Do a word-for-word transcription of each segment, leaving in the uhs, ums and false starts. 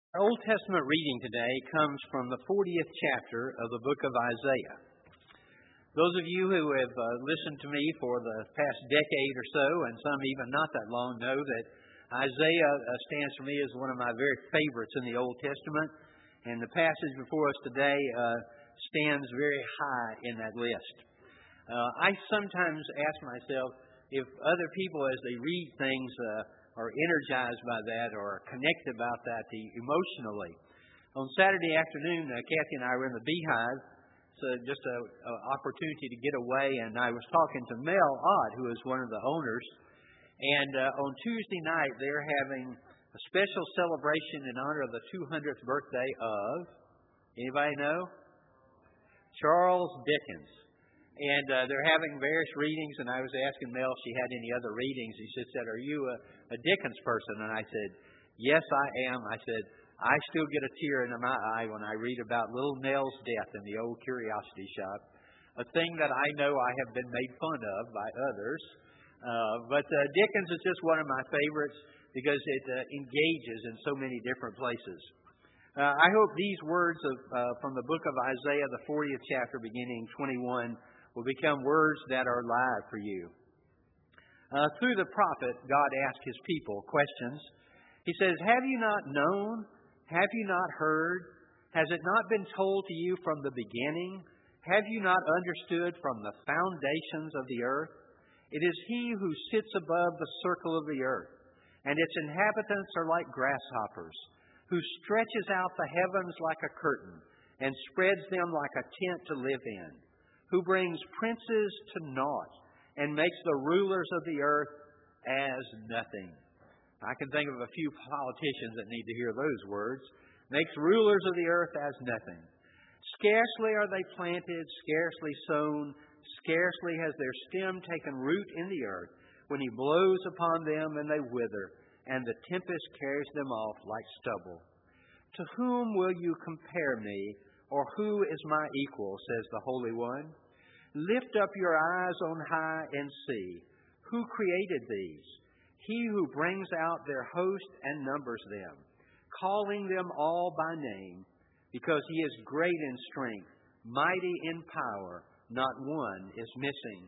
Our Old Testament reading today comes from the fortieth chapter of the book of Isaiah. Those of you who have uh, listened to me for the past decade or so, and some even not that long, know that Isaiah uh, stands for me as one of my very favorites in the Old Testament. And the passage before us today uh, stands very high in that list. Uh, I sometimes ask myself if other people, as they read things, uh, are energized by that or connected about that emotionally. On Saturday afternoon, uh, Kathy and I were in the Beehive. It's uh, just an opportunity to get away, and I was talking to Mel Ott, who is one of the owners. And uh, on Tuesday night, they're having a special celebration in honor of the two hundredth birthday of, anybody know? Charles Dickens. And uh, they're having various readings, and I was asking Mel if she had any other readings. He just said, "Are you a, a Dickens person?" And I said, "Yes, I am." I said, "I still get a tear in my eye when I read about little Nell's death in the old curiosity shop, a thing that I know I have been made fun of by others. Uh, but uh, Dickens is just one of my favorites because it uh, engages in so many different places. Uh, I hope these words of, uh, from the book of Isaiah, the fortieth chapter, beginning twenty-one, will become words that are live for you. Uh, through the prophet, God asked His people questions. He says, "Have you not known? Have you not heard? Has it not been told to you from the beginning? Have you not understood from the foundations of the earth? It is He who sits above the circle of the earth, and its inhabitants are like grasshoppers, who stretches out the heavens like a curtain and spreads them like a tent to live in, who brings princes to naught and makes the rulers of the earth as nothing." I can think of a few politicians that need to hear those words. Makes rulers of the earth as nothing. Scarcely are they planted, scarcely sown, scarcely has their stem taken root in the earth, when He blows upon them and they wither, and the tempest carries them off like stubble. To whom will you compare me? Or who is my equal, says the Holy One? Lift up your eyes on high and see. Who created these? He who brings out their host and numbers them, calling them all by name, because He is great in strength, mighty in power, not one is missing.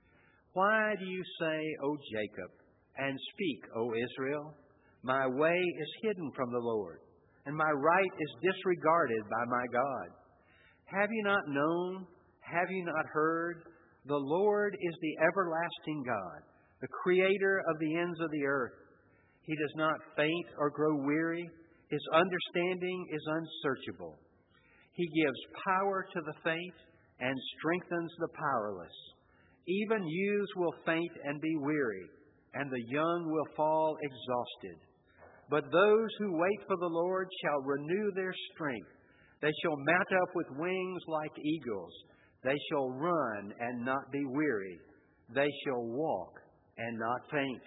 Why do you say, O Jacob, and speak, O Israel? My way is hidden from the Lord, and my right is disregarded by my God. Have you not known? Have you not heard? The Lord is the everlasting God, the Creator of the ends of the earth. He does not faint or grow weary. His understanding is unsearchable. He gives power to the faint and strengthens the powerless. Even youths will faint and be weary, and the young will fall exhausted. But those who wait for the Lord shall renew their strength. They shall mount up with wings like eagles. They shall run and not be weary. They shall walk and not faint.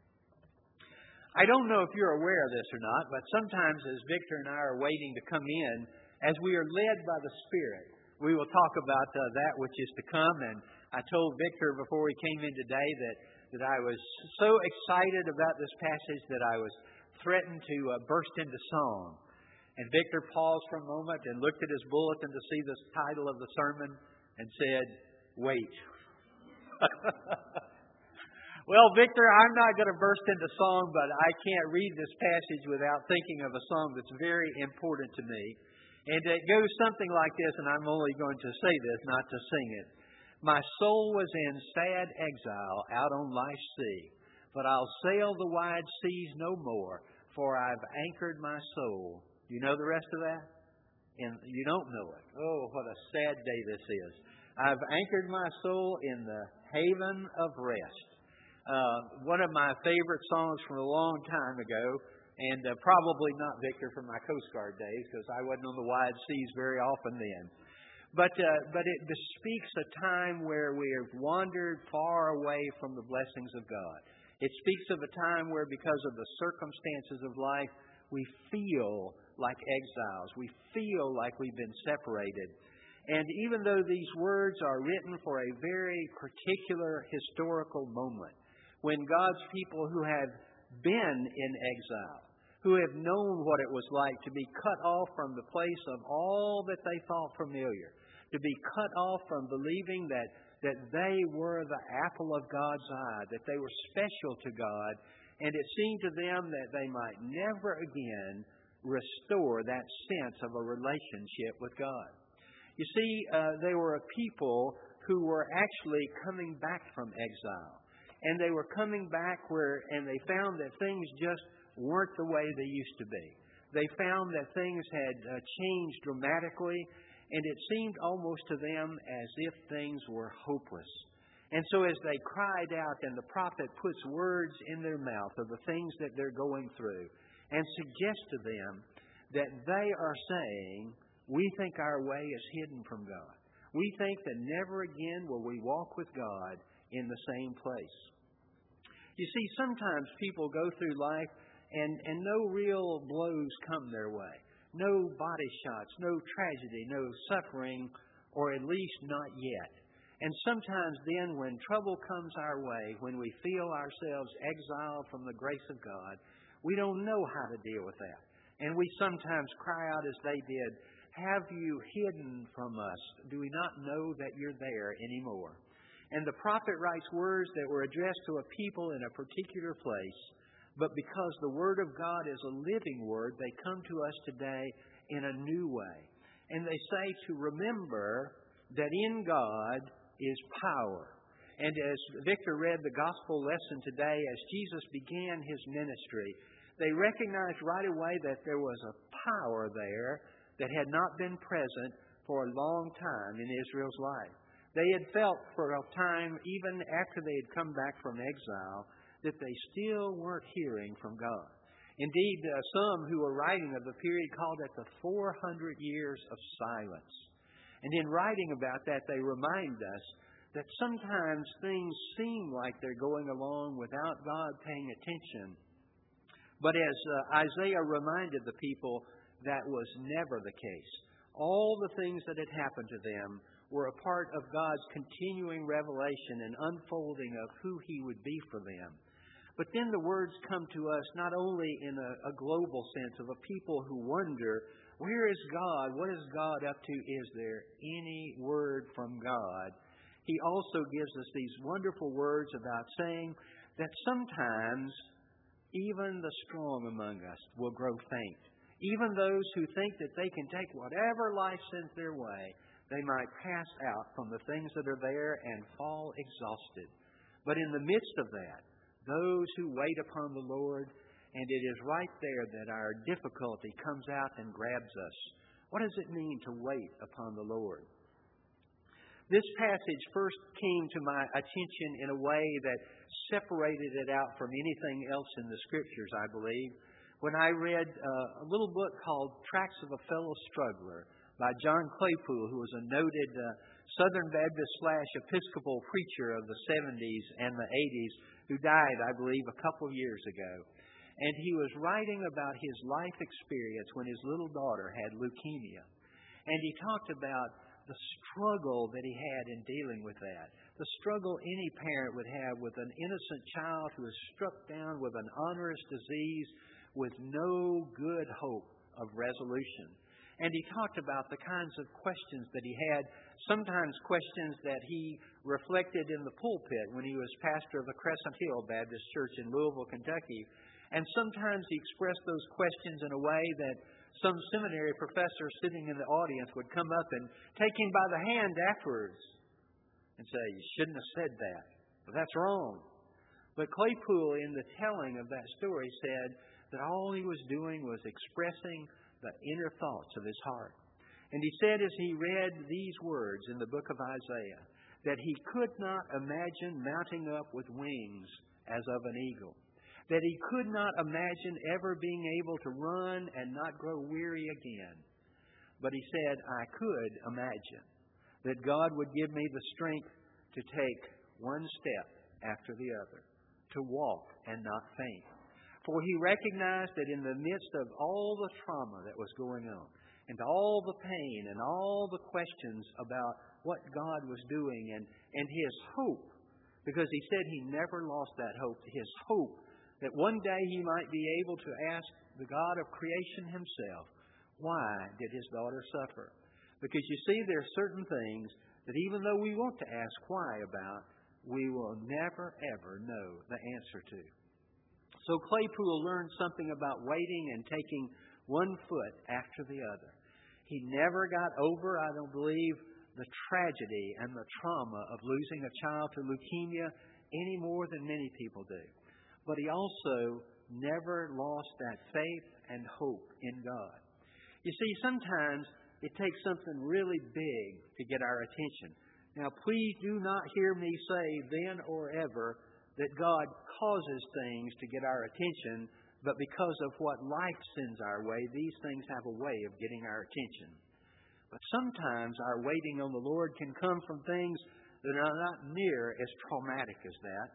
I don't know if you're aware of this or not, but sometimes as Victor and I are waiting to come in, as we are led by the Spirit, we will talk about uh, that which is to come. And I told Victor before we came in today that, that I was so excited about this passage that I was threatened to uh, burst into song. And Victor paused for a moment and looked at his bulletin to see the title of the sermon and said, "Wait." Well, Victor, I'm not going to burst into song, but I can't read this passage without thinking of a song that's very important to me. And it goes something like this, and I'm only going to say this, not to sing it. My soul was in sad exile out on life's sea, but I'll sail the wide seas no more, for I've anchored my soul. You know the rest of that? And you don't know it. Oh, what a sad day this is. I've anchored my soul in the haven of rest. Uh, one of my favorite songs from a long time ago, and uh, probably not, Victor, from my Coast Guard days, because I wasn't on the wide seas very often then. But uh, but it bespeaks a time where we have wandered far away from the blessings of God. It speaks of a time where, because of the circumstances of life, we feel like exiles. We feel like we've been separated. And even though these words are written for a very particular historical moment, when God's people who have been in exile, who have known what it was like to be cut off from the place of all that they thought familiar, to be cut off from believing that, that they were the apple of God's eye, that they were special to God, and it seemed to them that they might never again restore that sense of a relationship with God. You see, uh, they were a people who were actually coming back from exile. And they were coming back where, and they found that things just weren't the way they used to be. They found that things had uh, changed dramatically, and it seemed almost to them as if things were hopeless. And so as they cried out, and the prophet puts words in their mouth of the things that they're going through, and suggests to them that they are saying, we think our way is hidden from God. We think that never again will we walk with God in the same place. You see, sometimes people go through life and, and no real blows come their way. No body shots, no tragedy, no suffering, or at least not yet. And sometimes then when trouble comes our way, when we feel ourselves exiled from the grace of God, we don't know how to deal with that. And we sometimes cry out as they did, have you hidden from us? Do we not know that you're there anymore? And the prophet writes words that were addressed to a people in a particular place, but because the Word of God is a living Word, they come to us today in a new way. And they say to remember that in God is power. And as Victor read the gospel lesson today, as Jesus began His ministry, they recognized right away that there was a power there that had not been present for a long time in Israel's life. They had felt for a time, even after they had come back from exile, that they still weren't hearing from God. Indeed, uh, some who were writing of the period called it the four hundred years of silence. And in writing about that, they remind us that sometimes things seem like they're going along without God paying attention. But as uh, Isaiah reminded the people, that was never the case. All the things that had happened to them were a part of God's continuing revelation and unfolding of who He would be for them. But then the words come to us not only in a, a global sense of a people who wonder, where is God? What is God up to? Is there any word from God? He also gives us these wonderful words about saying that sometimes even the strong among us will grow faint. Even those who think that they can take whatever life sends their way, they might pass out from the things that are there and fall exhausted. But in the midst of that, those who wait upon the Lord, and it is right there that our difficulty comes out and grabs us. What does it mean to wait upon the Lord? This passage first came to my attention in a way that separated it out from anything else in the Scriptures, I believe, when I read uh, a little book called Tracts of a Fellow Struggler by John Claypool, who was a noted uh, Southern Baptist slash Episcopal preacher of the seventies and the eighties, who died, I believe, a couple of years ago. And he was writing about his life experience when his little daughter had leukemia. And he talked about the struggle that he had in dealing with that. The struggle any parent would have with an innocent child who is struck down with an onerous disease with no good hope of resolution. And he talked about the kinds of questions that he had, sometimes questions that he reflected in the pulpit when he was pastor of the Crescent Hill Baptist Church in Louisville, Kentucky. And sometimes he expressed those questions in a way that some seminary professor sitting in the audience would come up and take him by the hand afterwards and say, you shouldn't have said that. But that's wrong. But Claypool, in the telling of that story, said that all he was doing was expressing the inner thoughts of his heart. And he said as he read these words in the book of Isaiah, that he could not imagine mounting up with wings as of an eagle. That he could not imagine ever being able to run and not grow weary again. But he said, I could imagine that God would give me the strength to take one step after the other, to walk and not faint. For he recognized that in the midst of all the trauma that was going on, and all the pain and all the questions about what God was doing, and, and his hope, because he said he never lost that hope, his hope that one day he might be able to ask the God of creation himself, why did his daughter suffer? Because you see, there are certain things that even though we want to ask why about, we will never, ever know the answer to. So Claypool learned something about waiting and taking one foot after the other. He never got over, I don't believe, the tragedy and the trauma of losing a child to leukemia any more than many people do. But he also never lost that faith and hope in God. You see, sometimes it takes something really big to get our attention. Now, please do not hear me say then or ever that God causes things to get our attention, but because of what life sends our way, these things have a way of getting our attention. But sometimes our waiting on the Lord can come from things that are not near as traumatic as that.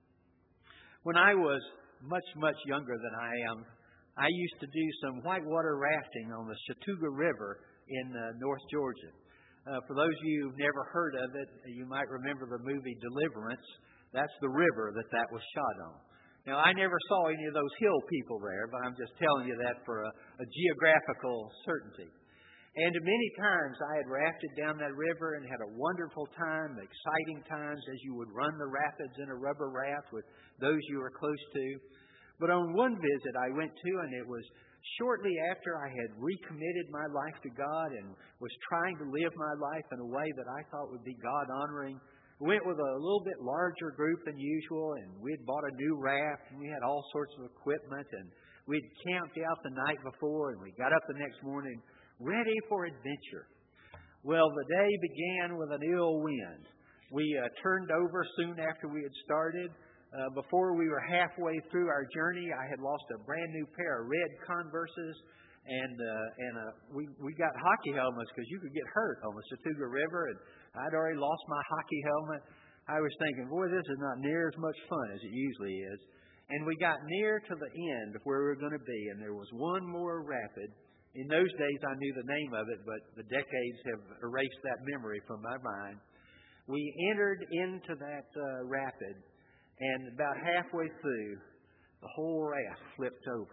When I was much, much younger than I am, I used to do some whitewater rafting on the Chattooga River in uh, North Georgia. Uh, for those of you who've never heard of it, you might remember the movie Deliverance. That's the river that that was shot on. Now, I never saw any of those hill people there, but I'm just telling you that for a, a geographical certainty. And many times I had rafted down that river and had a wonderful time, exciting times as you would run the rapids in a rubber raft with those you were close to. But on one visit I went to, and it was shortly after I had recommitted my life to God and was trying to live my life in a way that I thought would be God-honoring. We went with a little bit larger group than usual, and we'd bought a new raft, and we had all sorts of equipment, and we'd camped out the night before, and we got up the next morning ready for adventure. Well, the day began with an ill wind. We uh, turned over soon after we had started. Uh, before we were halfway through our journey, I had lost a brand new pair of red Converses, and uh, and uh, we we got hockey helmets because you could get hurt on the Chattooga River, and I'd already lost my hockey helmet. I was thinking, boy, this is not near as much fun as it usually is. And we got near to the end of where we were going to be, and there was one more rapid. In those days, I knew the name of it, but the decades have erased that memory from my mind. We entered into that uh, rapid, and about halfway through, the whole raft flipped over.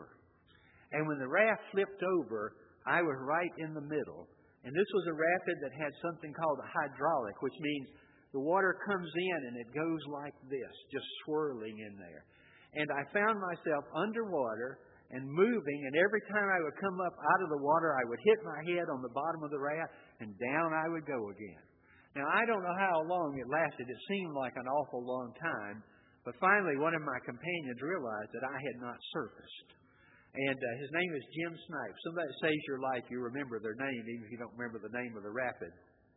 And when the raft flipped over, I was right in the middle. And this was a rapid that had something called a hydraulic, which means the water comes in and it goes like this, just swirling in there. And I found myself underwater and moving, and every time I would come up out of the water, I would hit my head on the bottom of the raft, and down I would go again. Now, I don't know how long it lasted. It seemed like an awful long time. But finally, one of my companions realized that I had not surfaced. And uh, his name is Jim Snipes. Somebody that saves your life, you remember their name, even if you don't remember the name of the rapid.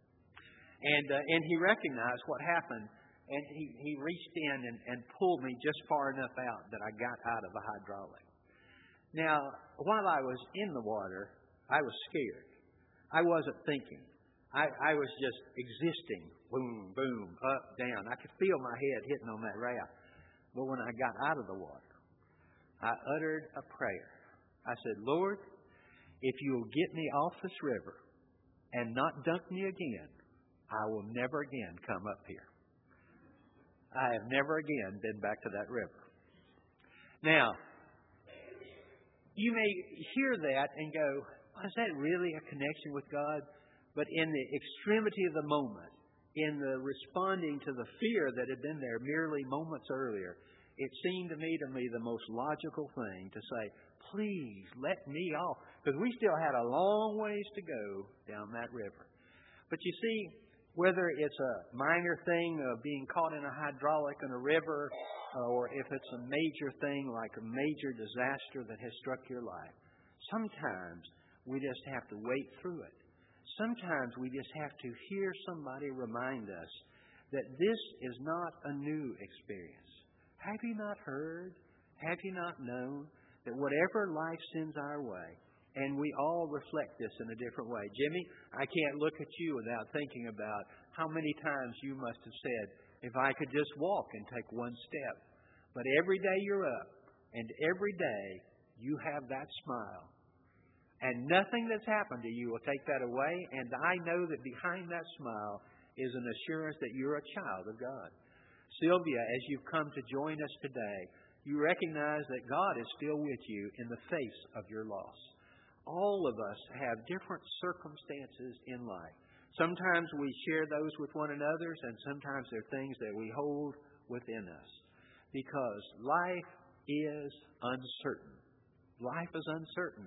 And uh, and he recognized what happened, and he, he reached in and, and pulled me just far enough out that I got out of the hydraulic. Now, while I was in the water, I was scared. I wasn't thinking. I, I was just existing. Boom, boom, up, down. I could feel my head hitting on that raft. But when I got out of the water, I uttered a prayer. I said, Lord, if you'll get me off this river and not dunk me again, I will never again come up here. I have never again been back to that river. Now, you may hear that and go, is that really a connection with God? But in the extremity of the moment, in the responding to the fear that had been there merely moments earlier, it seemed to me to me the most logical thing to say, please let me off. Because we still had a long ways to go down that river. But you see, whether it's a minor thing of being caught in a hydraulic in a river, or if it's a major thing like a major disaster that has struck your life, sometimes we just have to wait through it. Sometimes we just have to hear somebody remind us that this is not a new experience. Have you not heard? Have you not known that whatever life sends our way, and we all reflect this in a different way. Jimmy, I can't look at you without thinking about how many times you must have said, if I could just walk and take one step. But every day you're up, and every day you have that smile. And nothing that's happened to you will take that away. And I know that behind that smile is an assurance that you're a child of God. Sylvia, as you've come to join us today, you recognize that God is still with you in the face of your loss. All of us have different circumstances in life. Sometimes we share those with one another, and sometimes they're things that we hold within us. Because life is uncertain. Life is uncertain.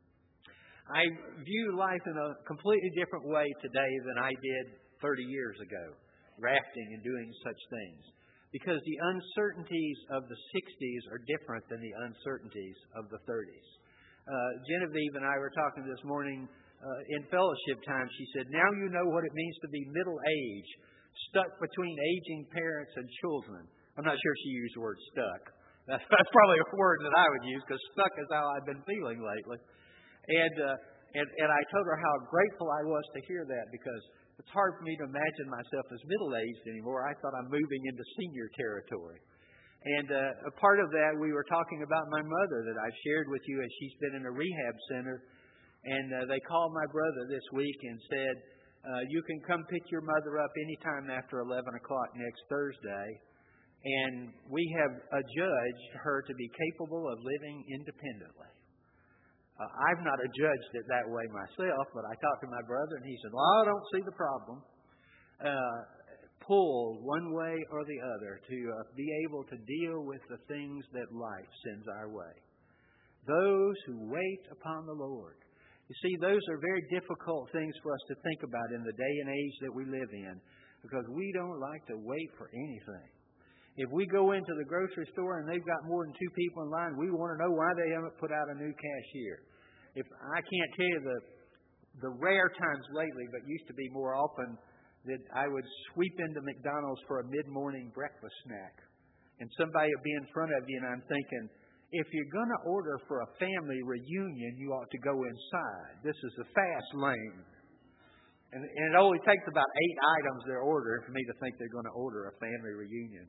I view life in a completely different way today than I did thirty years ago, rafting and doing such things. Because the uncertainties of the sixties are different than the uncertainties of the thirties. Uh, Genevieve and I were talking this morning uh, in fellowship time. She said, now you know what it means to be middle-aged, stuck between aging parents and children. I'm not sure she used the word stuck. That's, that's probably a word that I would use, because stuck is how I've been feeling lately. And, uh, and and I told her how grateful I was to hear that, because it's hard for me to imagine myself as middle-aged anymore. I thought I'm moving into senior territory. And uh, a part of that, we were talking about my mother that I've shared with you, as she's been in a rehab center. And uh, they called my brother this week and said, uh, you can come pick your mother up anytime after eleven o'clock next Thursday. And we have adjudged her to be capable of living independently. Uh, I've not adjudged it that way myself, but I talked to my brother, and he said, well, I don't see the problem. Uh, pull one way or the other to uh, be able to deal with the things that life sends our way. Those who wait upon the Lord. You see, those are very difficult things for us to think about in the day and age that we live in, because we don't like to wait for anything. If we go into the grocery store and they've got more than two people in line, we want to know why they haven't put out a new cashier. If I can't tell you the the rare times lately, but used to be more often, that I would sweep into McDonald's for a mid-morning breakfast snack. And somebody would be in front of you, and I'm thinking, if you're going to order for a family reunion, you ought to go inside. This is the fast lane. And, and it only takes about eight items they're ordering for me to think they're going to order a family reunion.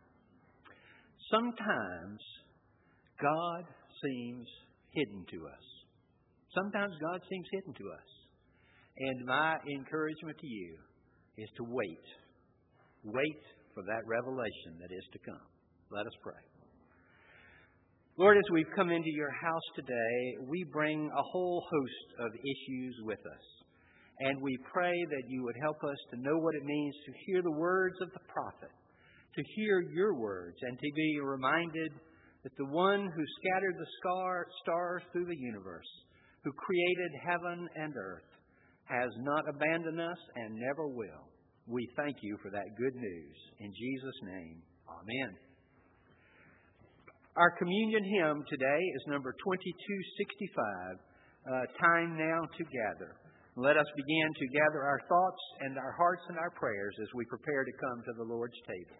Sometimes God seems hidden to us. Sometimes God seems hidden to us. And my encouragement to you is to wait. Wait for that revelation that is to come. Let us pray. Lord, as we've come into your house today, we bring a whole host of issues with us. And we pray that you would help us to know what it means to hear the words of the prophet, to hear your words, and to be reminded that the one who scattered the star, stars through the universe, who created heaven and earth, has not abandoned us and never will. We thank you for that good news. In Jesus' name, amen. Our communion hymn today is number twenty-two sixty-five, uh, Time Now to Gather. Let us begin to gather our thoughts and our hearts and our prayers as we prepare to come to the Lord's table.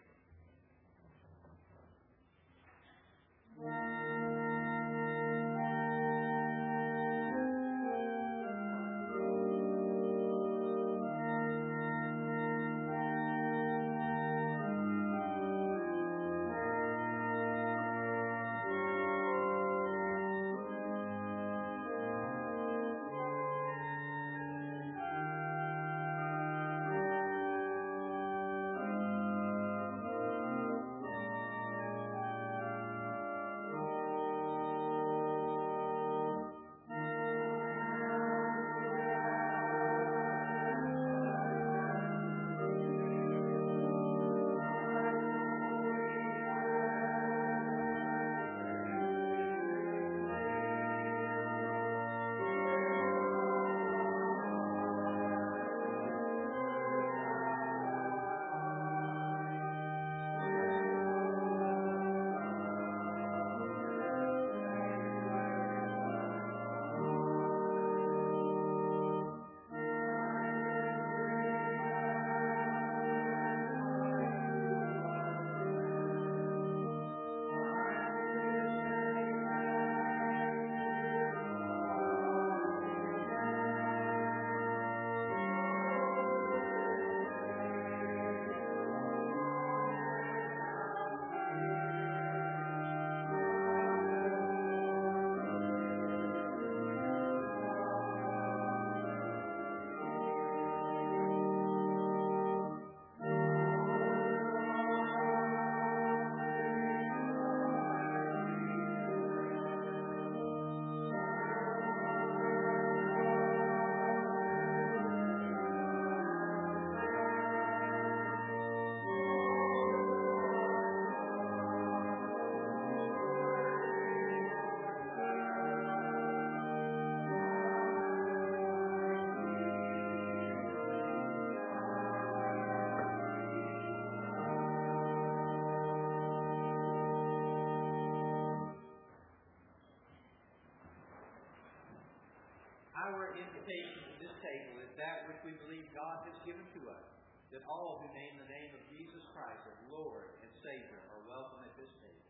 Our invitation to this table is that which we believe God has given to us, that all who name the name of Jesus Christ as Lord and Savior are welcome at this table.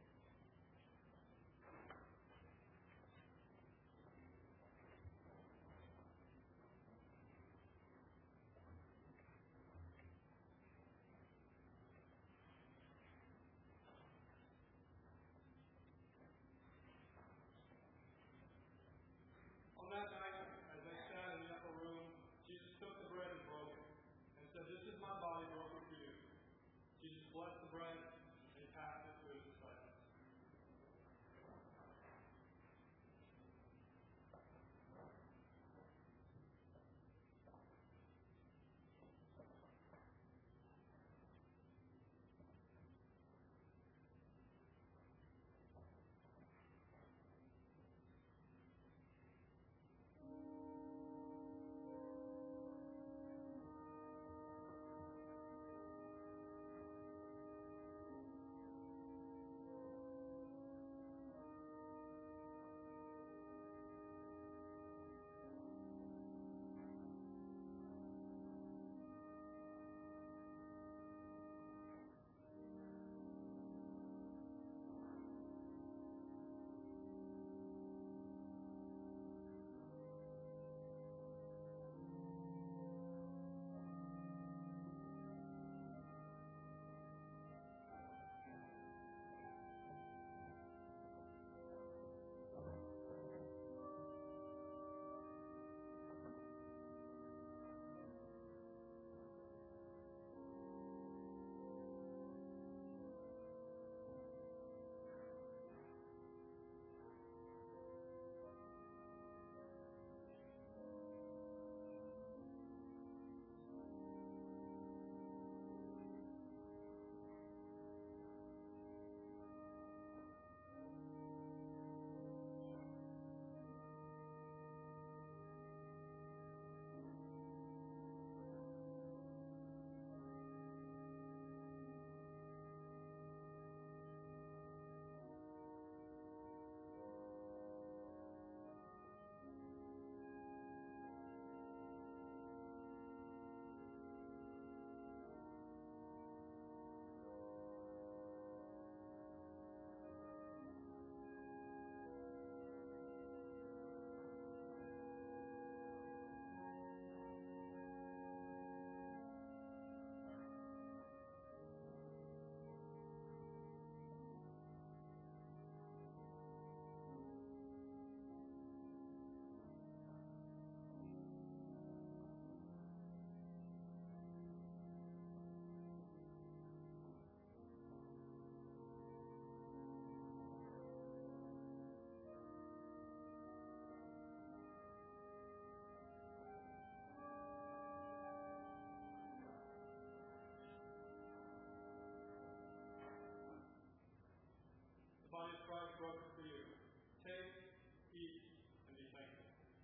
On that night, as they sat in the upper room, Jesus took the bread and broke it, and said, "This is my body broken for you." Jesus blessed the bread and passed it to his disciples. The body of Christ broken for you. Take, eat, and be thankful.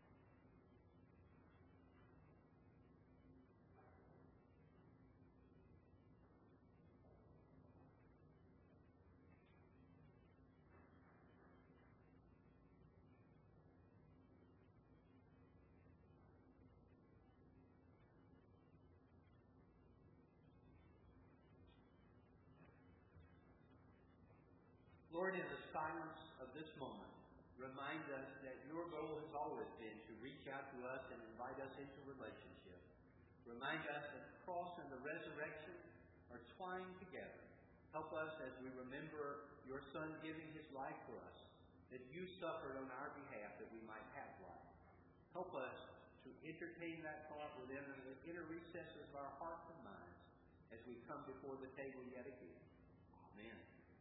Lord, in the silence of this moment, remind us that your goal has always been to reach out to us and invite us into relationship. Remind us that the cross and the resurrection are twined together. Help us as we remember your Son giving his life for us, that you suffered on our behalf that we might have life. Help us to entertain that thought within the inner recesses of our hearts and minds as we come before the table yet again. Amen.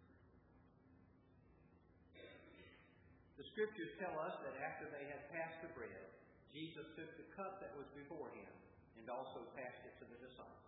The scriptures tell us that after they had passed the bread, Jesus took the cup that was before him and also passed it to the disciples.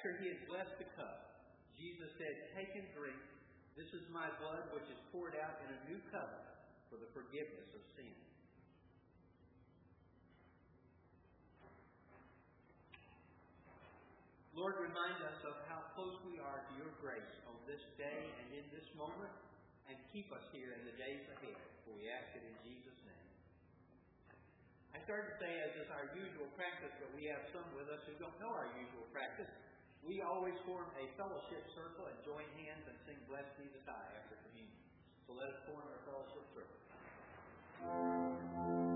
After he had blessed the cup, Jesus said, "Take and drink. This is my blood, which is poured out in a new covenant for the forgiveness of sin." Lord, remind us of how close we are to your grace on this day and in this moment, and keep us here in the days ahead, for we ask it in Jesus' name. I started to say, as is our usual practice, but we have some with us who don't know our usual practice. We always form a fellowship circle and join hands and sing "Blessed Be the Tie" after communion. So let us form our fellowship circle.